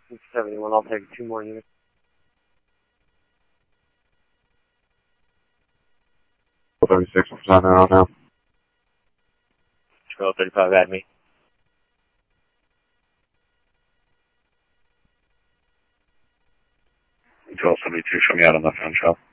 71, I'll take 2 more units. Control 36, what's happening out now? Control 35, add me. Control 72, show me out on left-hand shell.